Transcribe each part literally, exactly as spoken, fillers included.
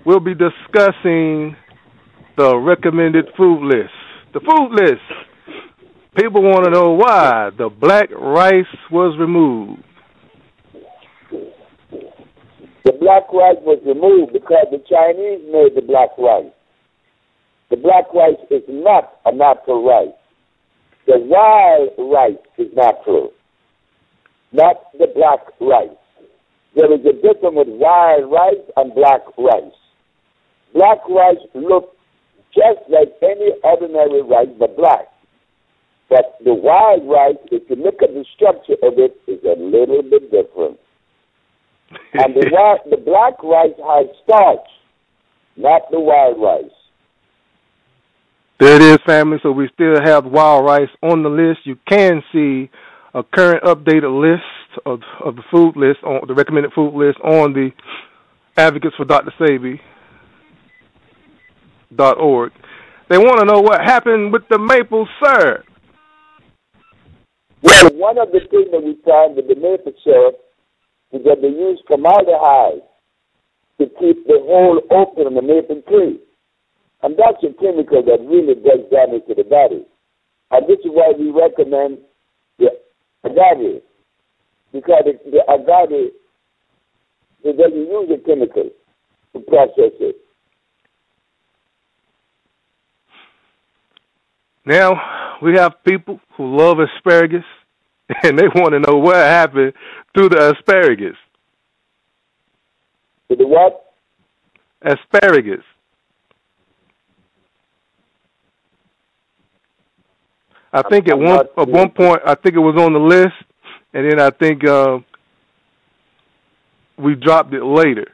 we'll be discussing the recommended food list. The food list. People want to know why the black rice was removed. The black rice was removed because the Chinese made the black rice. The black rice is not a natural rice. The wild rice is natural, not the black rice. There is a difference with wild rice and black rice. Black rice looks just like any ordinary rice, but black. But the wild rice, if you look at the structure of it, is a little bit different. And the wild, the black rice has starch, not the wild rice. There it is, family. So we still have wild rice on the list. You can see a current updated list of of the food list, on the recommended food list on the Advocates for Doctor Sebi dot org. They want to know what happened with the maple syrup. Well, one of the things that we found with the maple syrup is that they use formaldehyde to keep the hole open in the maple tree. And that's a chemical that really does damage to the body. And this is why we recommend the agave, because the, the agave, it doesn't use a chemical to process it. Now, we have people who love asparagus, and they want to know what happened to the asparagus. To the what? Asparagus. I think at one at one point, I think it was on the list, and then I think uh, we dropped it later.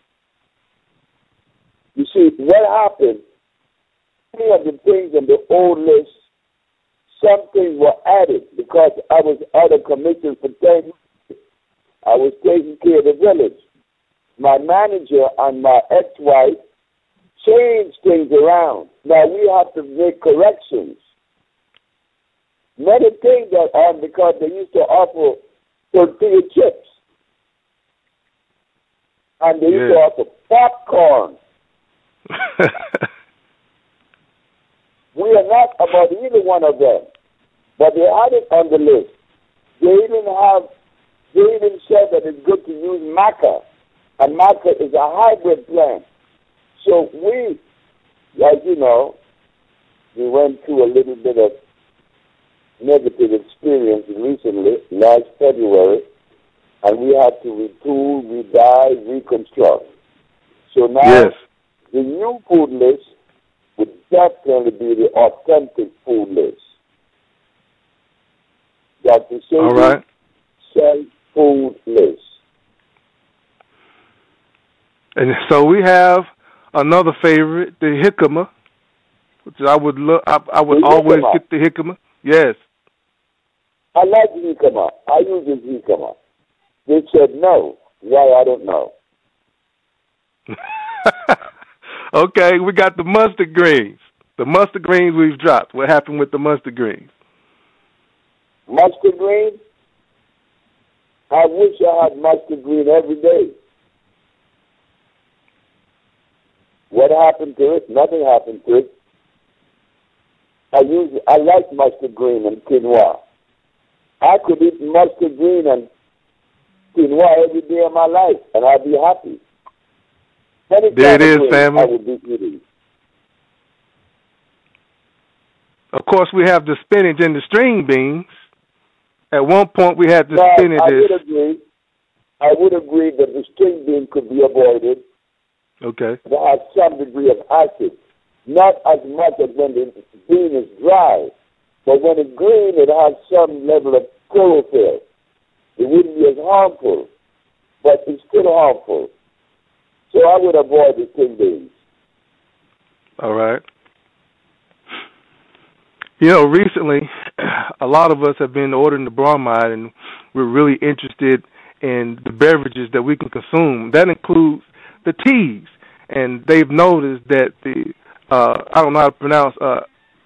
You see, what happened, many of the things on the old list, some things were added because I was out of commission for ten years. I was taking care of the village. My manager and my ex-wife changed things around. Now we have to make corrections. Many things are on because they used to offer tortilla chips. And they yeah. used to offer popcorn. We are not about either one of them. But they had it on the list. They even have, they even said that it's good to use maca. And maca is a hybrid plant. So we, as you know, we went through a little bit of negative experience recently, last February, and we had to retool, redye, reconstruct. So now, yes. the new food list would definitely be the authentic food list. Doctor All right. Self food list. And so we have another favorite, the jicama, which I would look. I, I would the always jicama. get the jicama. Yes. I like jicama. I use the jicama. They said no. Why, I don't know. Okay, we got the mustard greens. The mustard greens we've dropped. What happened with the mustard greens? Mustard green? I wish I had mustard green every day. What happened to it? Nothing happened to it. I use I like mustard green and quinoa. I could eat mustard green and quinoa every day of my life, and I'd be happy. Any there it is, green, family. I would be eating. Of course, we have the spinach and the string beans. At one point, we had the now, spinach. I would agree. I would agree that the string bean could be avoided. Okay. It has some degree of acid. Not as much as when the bean is dry. But when it's green, it has some level of chlorophyll. It wouldn't be as harmful, but it's still harmful. So I would avoid the string beans. All right. You know, recently, a lot of us have been ordering the bromide, and we're really interested in the beverages that we can consume. That includes the teas, and they've noticed that the, uh, I don't know how to pronounce, uh,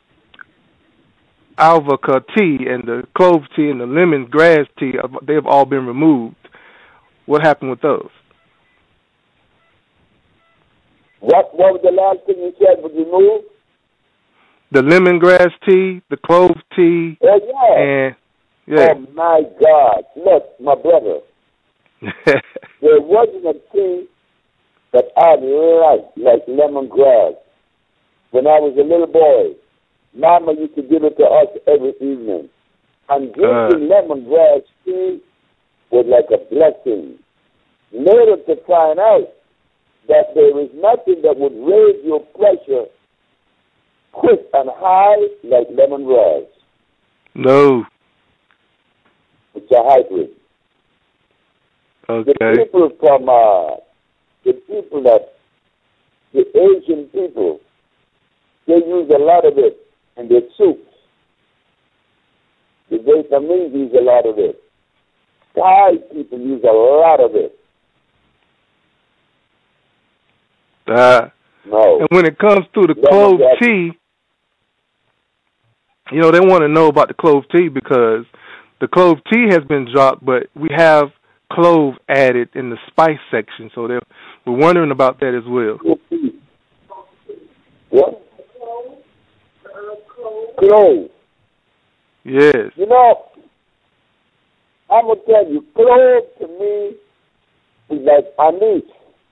alvaca tea and the clove tea and the lemon grass tea, they've all been removed. What happened with those? What, what was the last thing you said was removed? The lemongrass tea, the clove tea, Oh, yeah. and yeah. Oh, my God. Look, my brother, there wasn't a tea that I liked like lemongrass. When I was a little boy, Mama used to give it to us every evening. And drinking uh. lemongrass tea was like a blessing. Later to find out that there is nothing that would raise your pressure quick and high like lemongrass. No. It's a hybrid. Okay. The people from, uh, the people that, the Asian people, they use a lot of it in their soups. The Vietnamese use a lot of it. Thai people use a lot of it. Uh, no. And when it comes to the clove tea, you know, they want to know about the clove tea because the clove tea has been dropped, but we have clove added in the spice section, so they're we're wondering about that as well. What? Clove. Yes. You know, I'm going to tell you, clove to me is like anise.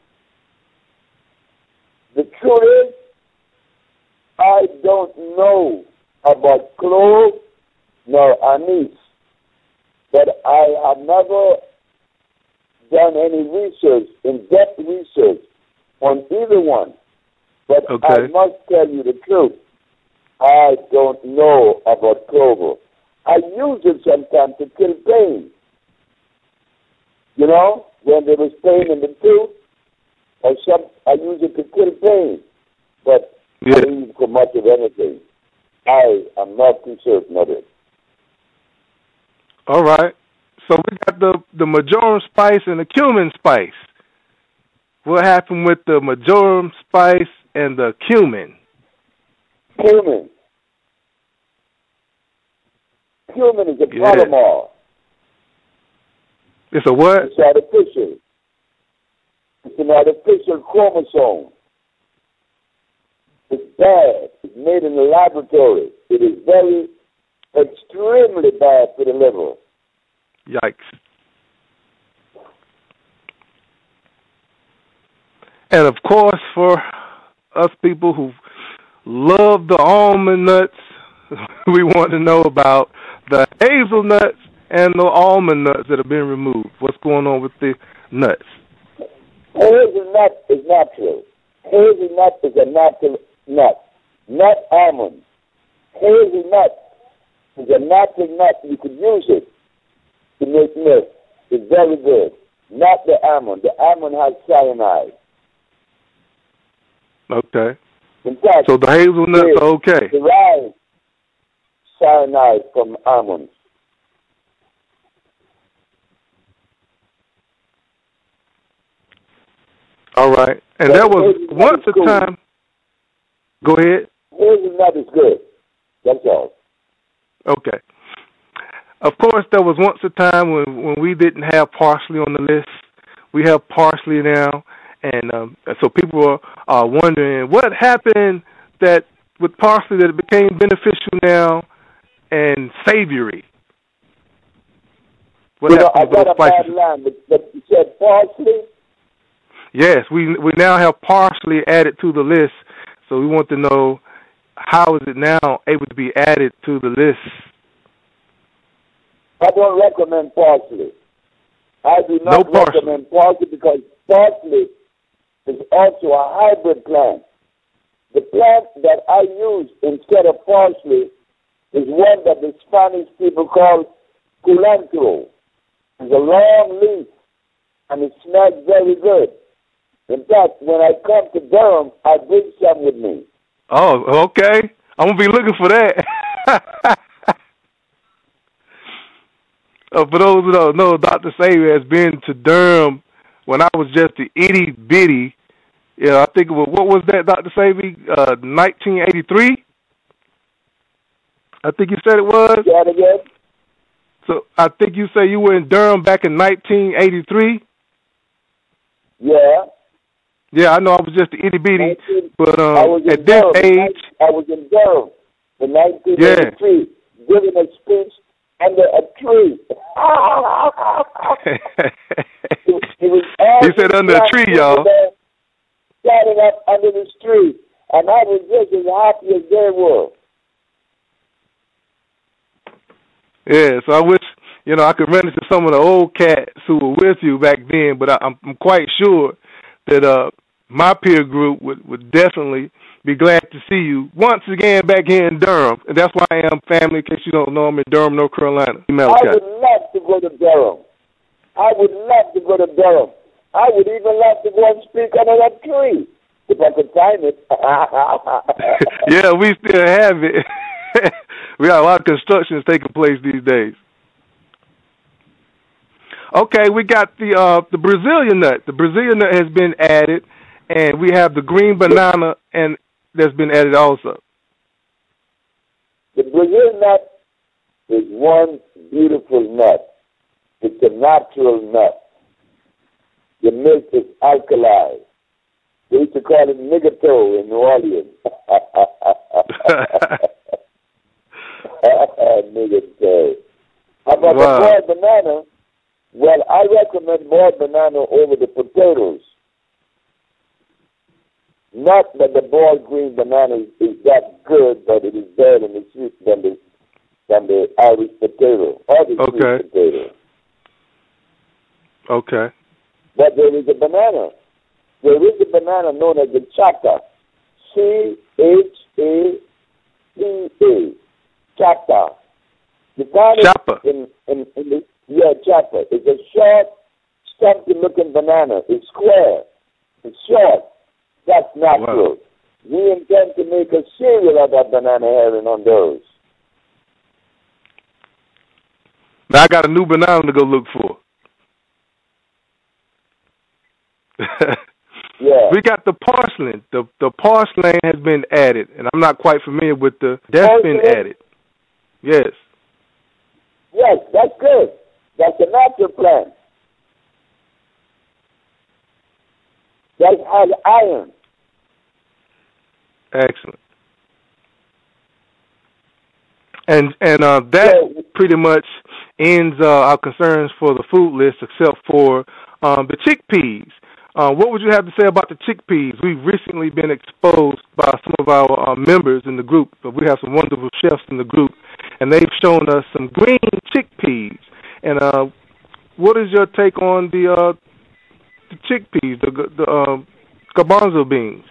The truth is, I don't know about clove nor anise, but I have never done any research, in-depth research on either one. But okay. I must tell you the truth. I don't know about clover. I use it sometimes to kill pain. You know, when there was pain in the tooth, or some, I use it to kill pain. But yeah. I don't use it for much of anything. I am not too certain of it. All right. So we got the, the marjoram spice and the cumin spice. What happened with the marjoram spice and the cumin? Cumin. Cumin is a yeah. polymer. It's a what? It's artificial. It's an artificial chromosome. It's bad. It's made in the laboratory. It is very, extremely bad for the liver. Yikes. And of course, for us people who love the almond nuts, we want to know about the hazelnuts and the almond nuts that have been removed. What's going on with the nuts? Hazelnut is natural. Hazelnut is a natural nut, not almond. Hazelnut is a natural nut. You could use it to make milk. It's very good. Not the almond. The almond has cyanide. Okay. In fact, so the hazelnuts are okay. Derive cyanide from almonds. All right. And but that was once a time. Go ahead. Hazelnut is good. That's all. Okay. Of course, there was once a time when, when we didn't have parsley on the list. We have parsley now. And um, so people are, are wondering what happened that with parsley that it became beneficial now and savory. What you happened know, I with got a bad line, but, but you said parsley? Yes, we we now have parsley added to the list. So we want to know how is it now able to be added to the list? I don't recommend parsley. I do not no parsley. recommend parsley because parsley is also a hybrid plant. The plant that I use instead of parsley is one that the Spanish people call culantro. It's a long leaf, and it smells very good. In fact, when I come to Durham, I bring some with me. Oh, okay. I'm going to be looking for that. uh, for those who don't know, Doctor Savior has been to Durham when I was just a itty bitty. Yeah, I think it was, what was that, Doctor Savior? Uh, nineteen eighty-three? I think you said it was. Say that again? So I think you say you were in Durham back in nineteen eighty-three? Yeah. Yeah, I know I was just a itty bitty, but I um, was at in this Durham. age, I was in Durham in nineteen eighty-three, yeah. giving a speech under a tree. he, he, was he said under a tree, y'all. Standing up under the tree, and I was just as happy as they were. Yeah, so I wish, you know, I could run into some of the old cats who were with you back then, but I, I'm, I'm quite sure that uh, my peer group would, would definitely be glad to see you once again back here in Durham. And that's why I am family, in case you don't know, I'm in Durham, North Carolina. I would love to go to Durham. I would love to go to Durham. I would even love to go and speak under that tree, if I could find it. Yeah, we still have it. We got a lot of constructions taking place these days. Okay, we got the uh, the Brazilian nut. The Brazilian nut has been added, and we have the green banana, and that's been added also. The Brazilian nut is one beautiful nut. It's a natural nut. The milk is alkaline. They used to call it niggato in New Orleans. Niggato. How about wow. the boiled banana? Well, I recommend boiled banana over the potatoes. Not that the boiled green banana is, is that good, but it is better than the sweet than the than the Irish potato or the okay. sweet potato. Okay. But there is a banana. There is a banana known as the chata. C H A T A. Chata. The kind Chapa. In, in, in the, yeah, chapa. It's a short, stumpy-looking banana. It's square. It's short. That's natural. Wow. We intend to make a cereal of that banana herring on those. Now I got a new banana to go look for. Yeah. We got the porcelain. The the porcelain has been added, and I'm not quite familiar with the. That's porcelain? Been added. Yes. Yes, that's good. That's a natural plant. That has iron. Excellent. And and uh, that yeah. pretty much ends uh, our concerns for the food list, except for um, the chickpeas. Uh, what would you have to say about the chickpeas? We've recently been exposed by some of our uh, members in the group. But we have some wonderful chefs in the group, and they've shown us some green chickpeas. And uh, what is your take on the uh, the chickpeas, the the uh, garbanzo beans?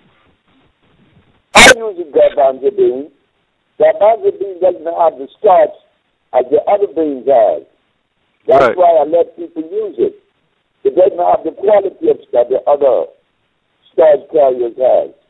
I use the garbanzo beans. Garbanzo beans doesn't have the starch as the other beans have. That's right. Why I let people use it. It doesn't have the quality of that the other starch carriers have.